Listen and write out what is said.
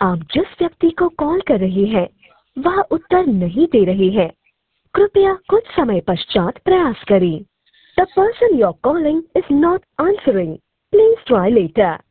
आप जिस व्यक्ति को कॉल कर रहे हैं वह उत्तर नहीं दे रहे हैं। कृपया कुछ समय पश्चात प्रयास करें। The person you're calling is not answering. Please try later.